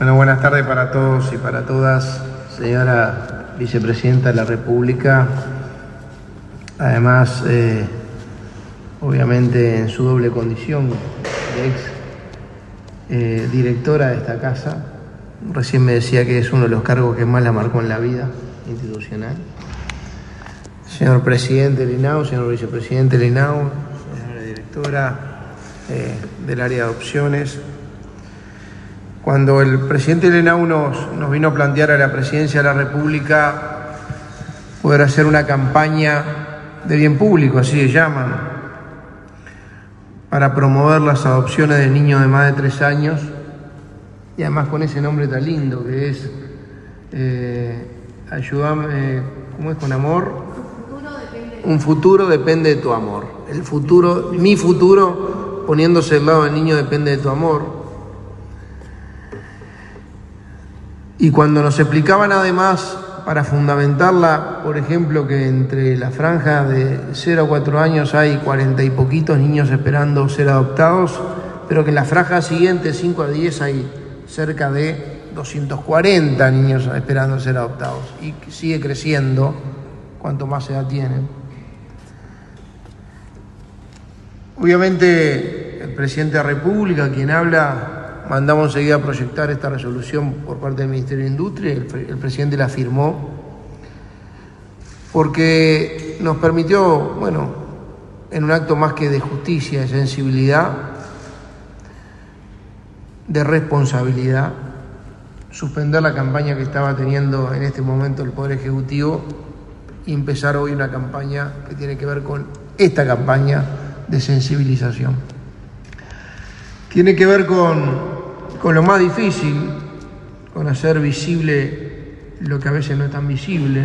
Bueno, buenas tardes para todos y para todas, señora Vicepresidenta de la República. Además, obviamente en su doble condición de ex directora de esta casa, recién me decía que es uno de los cargos que más la marcó en la vida institucional. Señor Presidente del INAU, señor Vicepresidente del INAU, señora Directora del área de adopciones. Cuando el presidente del INAU nos vino a plantear a la Presidencia de la República poder hacer una campaña de bien público, así se llaman, para promover las adopciones de niños de más de 3 años, y además con ese nombre tan lindo que es ayúdame, ¿cómo es? Con amor. Un futuro depende de tu amor. El futuro, mi futuro, poniéndose al lado del niño, depende de tu amor. Y cuando nos explicaban además, para fundamentarla, por ejemplo, que entre la franja de 0 a 4 años hay 40 y poquitos niños esperando ser adoptados, pero que en la franja siguiente, 5 a 10, hay cerca de 240 niños esperando ser adoptados. Y sigue creciendo cuanto más edad tienen. Obviamente, el presidente de la República, quien habla, mandamos enseguida a proyectar esta resolución por parte del Ministerio de Industria. El presidente la firmó porque nos permitió, bueno, en un acto más que de justicia, de sensibilidad, de responsabilidad, suspender la campaña que estaba teniendo en este momento el Poder Ejecutivo y empezar hoy una campaña que tiene que ver con esta campaña de sensibilización. Tiene que ver con lo más difícil, con hacer visible lo que a veces no es tan visible,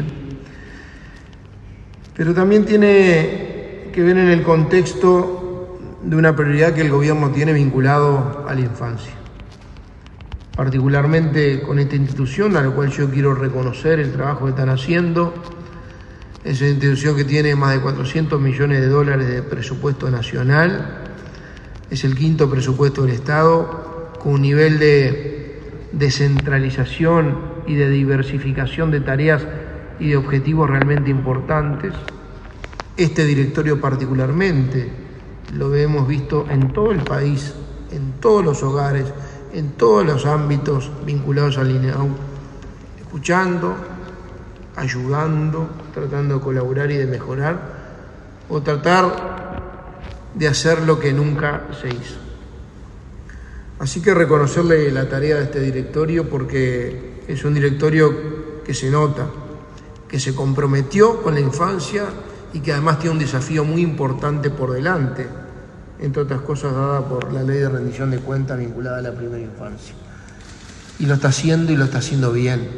pero también tiene que ver en el contexto de una prioridad que el gobierno tiene vinculado a la infancia. Particularmente con esta institución, a la cual yo quiero reconocer el trabajo que están haciendo. Es una institución que tiene más de 400 millones de dólares de presupuesto nacional. Es el 5º presupuesto del Estado, con un nivel de descentralización y de diversificación de tareas y de objetivos realmente importantes. Este directorio particularmente lo hemos visto en todo el país, en todos los hogares, en todos los ámbitos vinculados al INAU, escuchando, ayudando, tratando de colaborar y de mejorar, o tratar de hacer lo que nunca se hizo. Así que reconocerle la tarea de este directorio, porque es un directorio que se nota, que se comprometió con la infancia y que además tiene un desafío muy importante por delante, entre otras cosas dada por la ley de rendición de cuentas vinculada a la primera infancia. Y lo está haciendo, y lo está haciendo bien.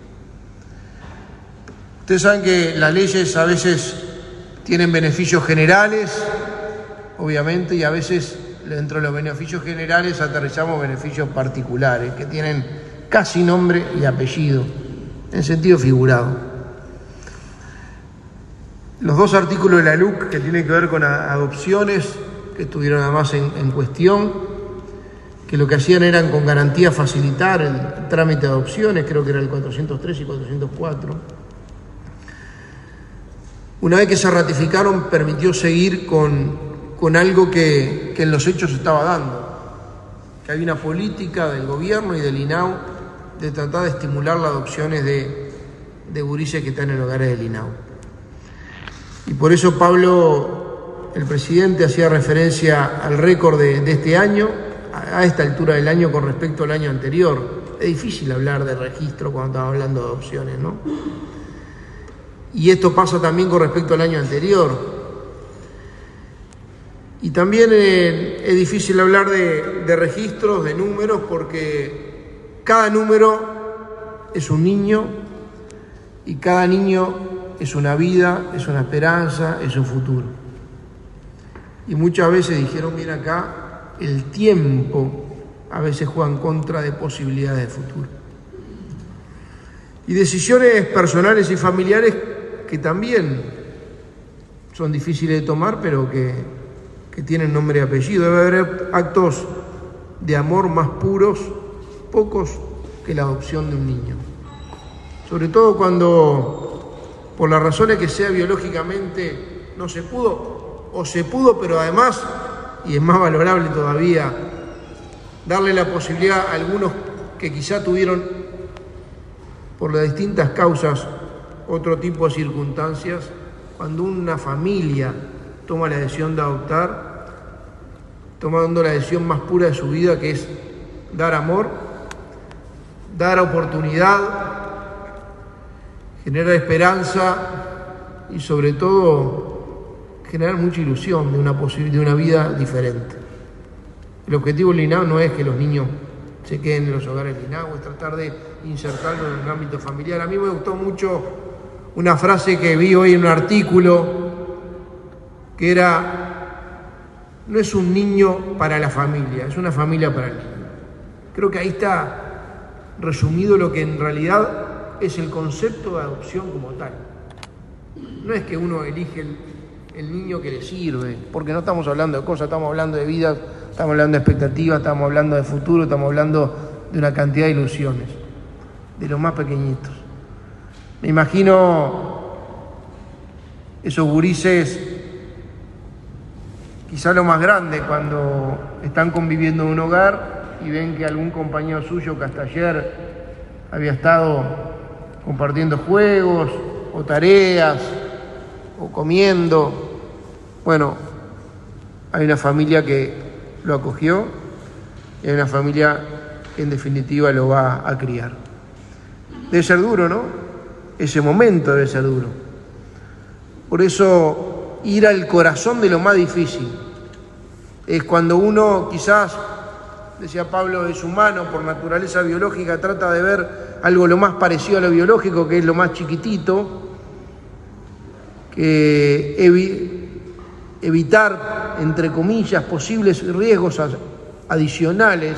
Ustedes saben que las leyes a veces tienen beneficios generales, obviamente, y a veces dentro de los beneficios generales aterrizamos beneficios particulares que tienen casi nombre y apellido, en sentido figurado. Los 2 artículos de la LUC que tienen que ver con adopciones, que estuvieron además en cuestión, que lo que hacían eran con garantía facilitar el trámite de adopciones, creo que era el 403 y 404. Una vez que se ratificaron, permitió seguir con algo que en los hechos se estaba dando, que había una política del gobierno y del INAU de tratar de estimular las adopciones de gurises que están en hogares del INAU. Y por eso Pablo, el presidente, hacía referencia al récord de este año, a esta altura del año con respecto al año anterior. Es difícil hablar de registro cuando estamos hablando de adopciones, ¿no? Y esto pasa también con respecto al año anterior. Y también es difícil hablar de registros, de números, porque cada número es un niño y cada niño es una vida, es una esperanza, es un futuro. Y muchas veces dijeron bien acá, el tiempo a veces juega en contra de posibilidades de futuro. Y decisiones personales y familiares que también son difíciles de tomar, pero que tienen nombre y apellido. Debe haber actos de amor más puros, pocos que la adopción de un niño. Sobre todo cuando, por las razones que sea biológicamente, no se pudo, o se pudo, pero además, y es más valorable todavía, darle la posibilidad a algunos que quizá tuvieron, por las distintas causas, otro tipo de circunstancias. Cuando una familia toma la decisión de adoptar, tomando la decisión más pura de su vida, que es dar amor, dar oportunidad, generar esperanza y sobre todo generar mucha ilusión de una vida diferente. El objetivo del INAO no es que los niños se queden en los hogares del INAO, es tratar de insertarlos en el ámbito familiar. A mí me gustó mucho una frase que vi hoy en un artículo, que era: no es un niño para la familia, es una familia para el niño. Creo que ahí está resumido lo que en realidad es el concepto de adopción como tal. No es que uno elige el niño que le sirve, porque no estamos hablando de cosas, estamos hablando de vidas, estamos hablando de expectativas, estamos hablando de futuro, estamos hablando de una cantidad de ilusiones, de los más pequeñitos. Me imagino esos gurises, quizá lo más grande, cuando están conviviendo en un hogar y ven que algún compañero suyo que hasta ayer había estado compartiendo juegos o tareas o comiendo, bueno, hay una familia que lo acogió y hay una familia que en definitiva lo va a criar. Debe ser duro, ¿no? Ese momento debe ser duro. Por eso, ir al corazón de lo más difícil es cuando uno, quizás, decía Pablo, es humano, por naturaleza biológica, trata de ver algo lo más parecido a lo biológico, que es lo más chiquitito, que evitar, entre comillas, posibles riesgos adicionales.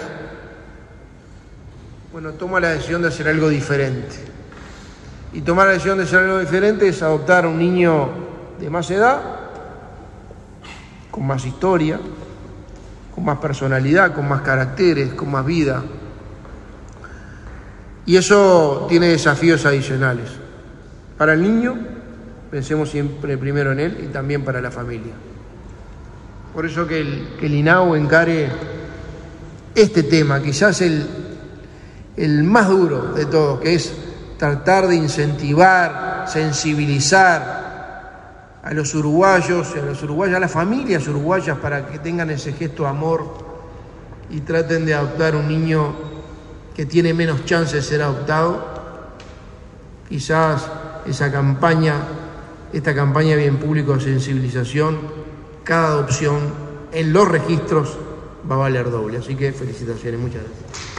Bueno, toma la decisión de hacer algo diferente. Y tomar la decisión de hacer algo diferente es adoptar a un niño de más edad, con más historia, con más personalidad, con más caracteres, con más vida. Y eso tiene desafíos adicionales. Para el niño, pensemos siempre primero en él, y también para la familia. Por eso que el INAO encare este tema, quizás el más duro de todos, que es tratar de incentivar, sensibilizar a los uruguayos, a las familias uruguayas, para que tengan ese gesto de amor y traten de adoptar un niño que tiene menos chance de ser adoptado. Quizás esta campaña bien pública de sensibilización, cada adopción en los registros va a valer doble. Así que felicitaciones, muchas gracias.